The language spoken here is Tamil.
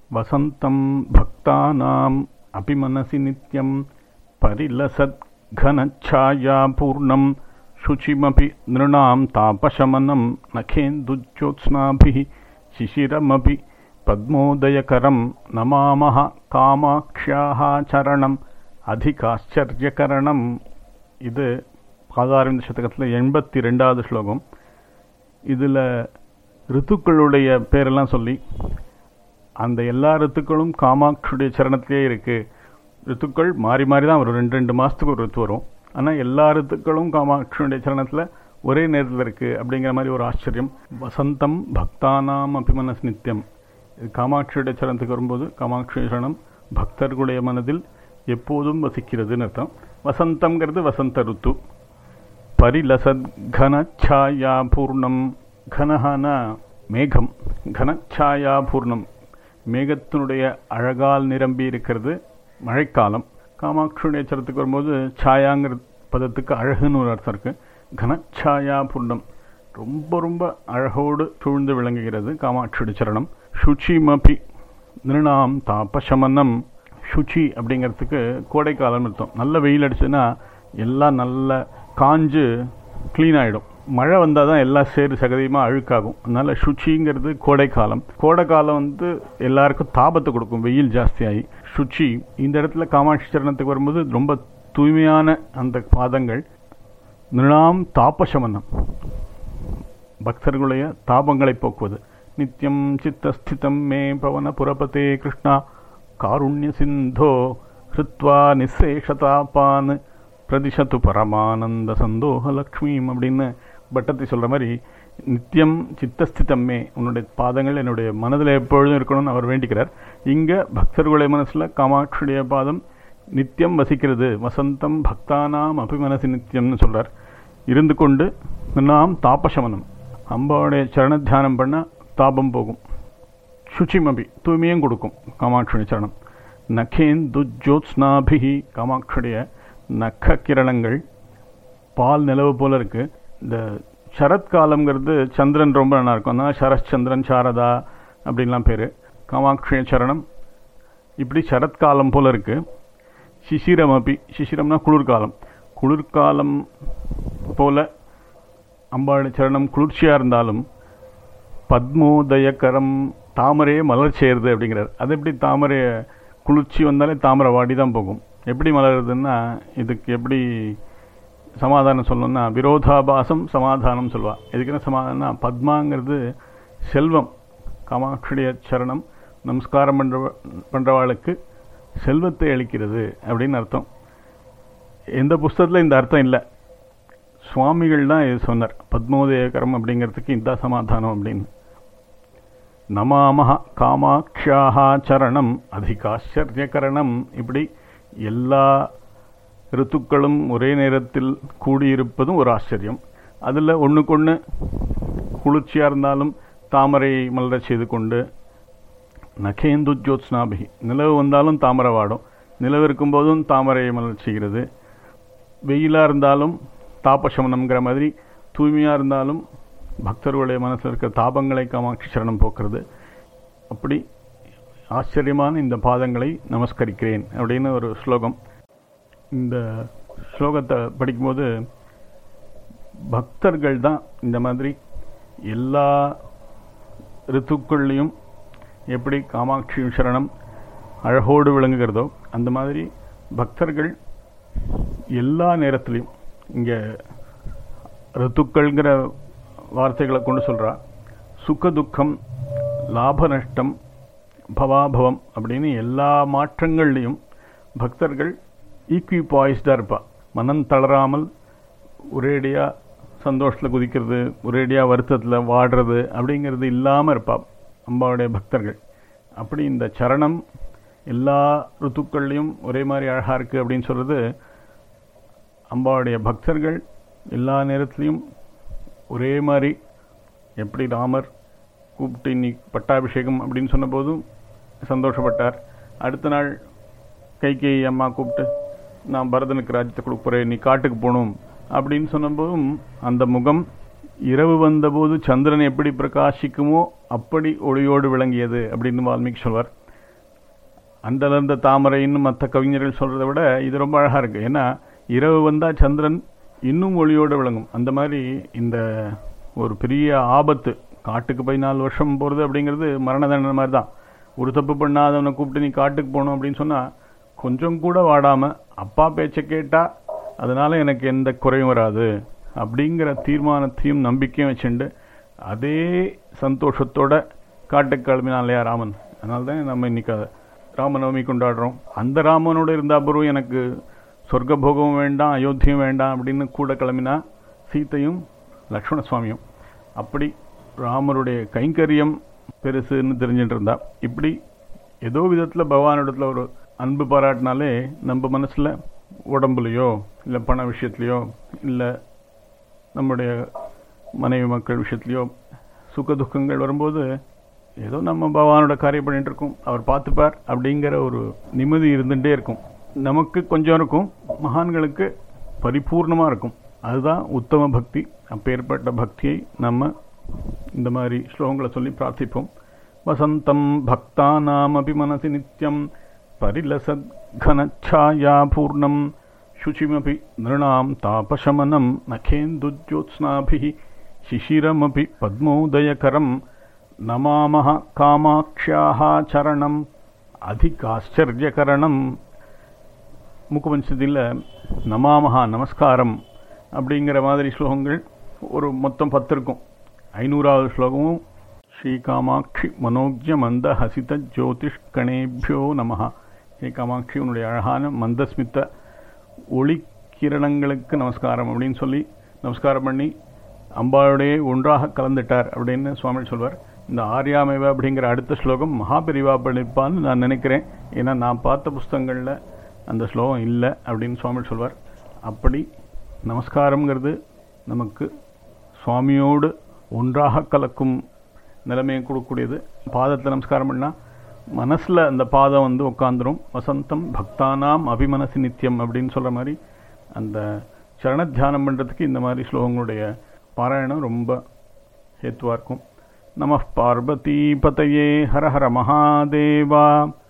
வசந்தம் பக்தானாம் அபி மனசி நித்யம் பரிலசத் கனச்சாயா பூர்ணம் சுச்சிமபி நிருணாம் தாபசமனம் நகேந்துஜ்யோத்ஸ்னாபிஹி சிசிரமபி பத்மோதயகரம் நமாமஹ காமாக்ஷ்யாஹ சரணம் அதிகாச்சரியகரணம். இது பாதாரவிந்த சதகத்தில் 82வது ஸ்லோகம். இதில் ரித்துக்களுடைய பேரெல்லாம் சொல்லி அந்த எல்லா ரித்துக்களும் காமாட்சியுடைய சரணத்திலே இருக்குது. ரித்துக்கள் மாறி மாறி தான் வரும், 2 மாதத்துக்கு ஒரு ரித்து வரும். ஆனால் எல்லா ரித்துக்களும் காமாட்சியுடைய சரணத்தில் ஒரே நேரத்தில் இருக்குது அப்படிங்கிற மாதிரி ஒரு ஆச்சரியம். வசந்தம் பக்தானாம் அபிமனஸ் நித்தியம். இது காமாட்சியுடைய சரணத்துக்கு வரும்போது காமாட்சியுடைய சரணம் பக்தர்களுடைய மனதில் எப்போதும் வசிக்கிறதுன்னு அர்த்தம். வசந்தம்ங்கிறது வசந்த ருத்து. பரிலசத் கனச்சாயா பூர்ணம். கனஹான மேகம், கனச்சாயா பூர்ணம் மேகத்தினுடைய அழகால் நிரம்பி இருக்கிறது மழைக்காலம். காமாட்சியுடைய சரத்துக்கு வரும்போது சாயாங்கிற பதத்துக்கு அழகுன்னு ஒரு அர்த்தம் இருக்குது. கனச்சாயா பூர்ணம் ரொம்ப ரொம்ப அழகோடு சூழ்ந்து விளங்குகிறது காமாட்சியுடைய சரணம். சுச்சிமபி நிருணாம் தாபசமனம். சுச்சி அப்படிங்கிறதுக்கு கோடைக்காலம் அர்த்தம். நல்ல வெயில் அடிச்சுன்னா எல்லாம் நல்ல காஞ்சு க்ளீன் ஆகிடும். மழை வந்தால் தான் எல்லாம் சேரு சகதியமாக அழுக்காகும். அதனால் சுச்சிங்கிறது கோடைக்காலம். கோடைக்காலம் எல்லாருக்கும் தாபத்தை கொடுக்கும், வெயில் ஜாஸ்தியாகி. சுச்சி இந்த இடத்துல காமாட்சி சரணத்துக்கு வரும்போது ரொம்ப தூய்மையான அந்த பாதங்கள். நிருணாம் தாபசமனம், பக்தர்களுடைய தாபங்களை போக்குவது. நித்யம் சித்தஸ்திதம் மே பவன புரபதே கிருஷ்ணா காருண்ய சிந்தோ ஹிருத்வா நிசேஷதாபான் பிரதிஷத்து பரமானந்த சந்தோக லக்ஷ்மீம் அப்படின்னு பட்டத்தை சொல்கிற மாதிரி நித்தியம் சித்தஸ்திதம்மே, உன்னுடைய பாதங்கள் என்னுடைய மனதில் எப்பொழுதும் இருக்கணும்னு அவர் வேண்டிக்கிறார். இங்கே பக்தர்களுடைய மனசில் காமாட்சியுடைய பாதம் நித்தியம் வசிக்கிறது. வசந்தம் பக்தானாம் அபிமனசி நித்தியம்னு சொல்கிறார். இருந்து கொண்டு நாம் தாபசமனம், அம்பாவுடைய சரணத்தியானம் பண்ணால் தாபம் போகும். சுச்சிமபி தூய்மையும் கொடுக்கும் காமாட்சியுடைய சரணம். நகேந்து ஜோத்ஸ்னாபிஹி, காமாட்சியுடைய நக்க கிரணங்கள் பால் நிலவு போல் இருக்குது. இந்த சரத்காலங்கிறது சந்திரன் ரொம்ப நல்லா இருக்கும். அதனால் சரச்சந்திரன் சாரதா அப்படின்லாம் பேர். காமாட்சிய சரணம் இப்படி சரத்காலம் போல் இருக்குது. சிசிரம் அப்படி, சிசிரம்னா குளிர்காலம். குளிர்காலம் போல் அம்பாளுடைய சரணம் குளிர்ச்சியாக இருந்தாலும் பத்மோதயகரம், தாமரையே மலர் சேருது அப்படிங்கிறார். அது எப்படி தாமரை குளிர்ச்சி வந்தாலே தாமரை வாடி தான் போகும். எப்படி மலருதுன்னா இதுக்கு எப்படி சமாதானம் சொல்லணும்னா விரோதாபாசம் சமாதானம் சொல்லுவாள். எதுக்குன்னா சமாதானம்னா பத்மாங்கிறது செல்வம். காமாட்சியுடைய சரணம் நமஸ்காரம் பண்ணுறவாளுக்கு செல்வத்தை அளிக்கிறது அப்படின்னு அர்த்தம். எந்த புஸ்தகத்தில் இந்த அர்த்தம் இல்லை, சுவாமிகள் தான் இது சொன்னார். பத்மோதயகரம் அப்படிங்கிறதுக்கு இந்த சமாதானம் அப்படின்னு. நமாமஹ காமாக்ஷ்யாஹ சரணம் அதிகாச்சரியகரணம். இப்படி எல்லா ரித்துக்களும் ஒரே நேரத்தில் கூடியிருப்பதும் ஒரு ஆச்சரியம். அதில் ஒன்றுக்கொன்று குளிர்ச்சியாக இருந்தாலும் தாமரை மலர செய்து கொண்டு. நகேந்து ஜோத்ஸ்னாபிஹி, நிலவு வந்தாலும் தாமரை வாடும், நிலவு இருக்கும்போதும் தாமரை மலர் செய்கிறது. வெயிலாக இருந்தாலும் தாபசமனம்ங்கிற மாதிரி, தூய்மையாக இருந்தாலும் பக்தர்களுடைய மனசில் இருக்கிற தாபங்களை காமாட்சி சரணம் போக்குறது. அப்படி ஆச்சரியமான இந்த பாதங்களை நமஸ்கரிக்கிறேன் அப்படின்னு ஒரு ஸ்லோகம். இந்த ஸ்லோகத்தை படிக்கும்போது பக்தர்கள் தான் இந்த மாதிரி எல்லா ரித்துக்கள்லையும் எப்படி காமாட்சி சரணம் அழகோடு விளங்குகிறதோ அந்த மாதிரி பக்தர்கள் எல்லா நேரத்துலையும், இங்கே ரித்துக்கள்ங்கிற வார்த்தைகளை கொண்டு சொல்கிறா. சுக துக்கம், லாப நஷ்டம், பவாபவம் அப்படின்னு எல்லா மாற்றங்கள்லையும் பக்தர்கள் ஈக்விபாய்ஸ்டாக இருப்பாள். மனம் தளராமல் ஒரேடியாக சந்தோஷத்தில் குதிக்கிறது, ஒரேடியாக வருத்தத்தில் வாடுறது அப்படிங்கிறது இல்லாமல் இருப்பாள் அம்பாவுடைய பக்தர்கள். அப்படி இந்த சரணம் எல்லா ருத்துக்கள்லையும் ஒரே மாதிரி அழகாக இருக்குது அப்படின்னு சொல்கிறது. அம்பாவுடைய பக்தர்கள் எல்லா நேரத்துலையும் ஒரே மாதிரி, எப்படி ராமர் கூப்பிட்டு இன்னைக்கு பட்டாபிஷேகம் அப்படின்னு சொன்னபோதும் சந்தோஷப்பட்டார். அடுத்த நாள் கைகேயி அம்மா கூப்பிட்டு நான் பரதனுக்கு ராஜ்யத்தை கொடுக்க போகிறேன், நீ காட்டுக்கு போகணும் அப்படின்னு சொன்னபோதும் அந்த முகம் இரவு வந்தபோது சந்திரன் எப்படி பிரகாசிக்குமோ அப்படி ஒளியோடு விளங்கியது அப்படின்னு வால்மீகி சொல்வார். அந்தளர்ந்த தாமரைன்னு மற்ற கவிஞர்கள் சொல்கிறத விட இது ரொம்ப அழகாக இருக்குது. ஏன்னா இரவு வந்தால் சந்திரன் இன்னும் ஒளியோடு விளங்கும். அந்த மாதிரி இந்த ஒரு பெரிய ஆபத்து, காட்டுக்கு போய் 4 வருஷம் போகிறது அப்படிங்கிறது மரண தண்டனை மாதிரி தான். ஒரு தப்பு பண்ணாதவனை கூப்பிட்டு நீ காட்டுக்கு போகணும் அப்படின்னு சொன்னால் கொஞ்சம் கூட வாடாமல் அப்பா பேச்சை கேட்டால் அதனால் எனக்கு எந்த குறையும் வராது அப்படிங்கிற தீர்மானத்தையும் நம்பிக்கையும் வச்சுண்டு அதே சந்தோஷத்தோட காட்டுக்கு கிளம்பினான் இல்லையா ராமன். அதனால தான் நம்ம இன்னைக்கு ராமநவமி கொண்டாடுறோம். அந்த ராமனோடு இருந்தால் பிறகு எனக்கு சொர்க்க போகமும் வேண்டாம், அயோத்தியும் வேண்டாம் அப்படின்னு கூட கிளம்பினா சீத்தையும் லக்ஷ்மண சுவாமியும். அப்படி ராமருடைய கைங்கரியம் பெருசுன்னு தெரிஞ்சுட்டு இருந்தா, இப்படி ஏதோ விதத்தில் பகவானிடத்தில் ஒரு அன்பு பாராட்டினாலே நம்ம மனசில் உடம்புலையோ இல்லை பண விஷயத்துலையோ இல்லை நம்முடைய மனைவி மக்கள் விஷயத்துலையோ சுக துக்கங்கள் வரும்போது ஏதோ நம்ம பகவானோட காரியம் பண்ணிட்டு இருக்கோம், அவர் பார்த்துப்பார் அப்படிங்கிற ஒரு நிம்மதி இருந்துகிட்டே இருக்கும். நமக்கு கொஞ்சம் இருக்கும், மகான்களுக்கு பரிபூர்ணமாக இருக்கும். அதுதான் உத்தம பக்தி. அப்பேற்பட்ட பக்தியை நம்ம இந்த மாதிரி ஸ்லோகங்களை சொல்லி பிரார்த்திப்போம். வசந்தம் பக்தானாமபி மனசி நித்யம் பரிலசத் கனச்சாயா பூர்ணம் சுச்சிமபி நிருணாம் தாபசமனம் நகேந்துஜ்யோத்ஸ்னாபிஹி சிசிரமபி பத்மோதயகரம் நமாமஹ காமாக்ஷ்யாஹ சரணம் அதிகாச்சரியகரணம். முக்குபஞ்சத்தில் நமாமஹா நமஸ்காரம் அப்படிங்கிற மாதிரி ஸ்லோகங்கள் ஒரு மொத்தம் 10 இருக்கும். 500வது ஸ்லோகமும் ஸ்ரீ காமாட்சி மனோஜ்ய மந்த ஹசித ஜோதிஷ்கணேபியோ நமஹா. ஸ்ரீ காமாட்சி உன்னுடைய அழகான மந்தஸ்மித்த ஒளி கிரணங்களுக்கு நமஸ்காரம் அப்படின்னு சொல்லி நமஸ்காரம் பண்ணி அம்பாளுடைய ஒன்றாக கலந்துட்டார் அப்படின்னு சுவாமி சொல்வார். இந்த ஆர்யாமேவ அப்படிங்கிற அடுத்த ஸ்லோகம் மகாபெரிவா பண்ணிப்பான்னு நான் நினைக்கிறேன். ஏன்னா நான் பார்த்த புஸ்தகங்களில் அந்த ஸ்லோகம் இல்லை அப்படின்னு சுவாமி சொல்வார். அப்படி நமஸ்காரங்கிறது நமக்கு சுவாமியோடு ஒன்றாக கலக்கும் நிலைமையை கொடுக்கக்கூடியது. பாதத்தில் நமஸ்காரம் பண்ணால் மனசில் அந்த பாதம் வந்து உட்காந்துரும். வசந்தம் பக்தானாம் அபிமனசி நித்தியம் அப்படின்னு சொல்கிற மாதிரி அந்த சரண தியானம் பண்ணுறதுக்கு இந்த மாதிரி ஸ்லோகங்களுடைய பாராயணம் ரொம்ப ஹேத்துவாக இருக்கும். நம பார்வதி பதையே ஹர ஹர மகாதேவா.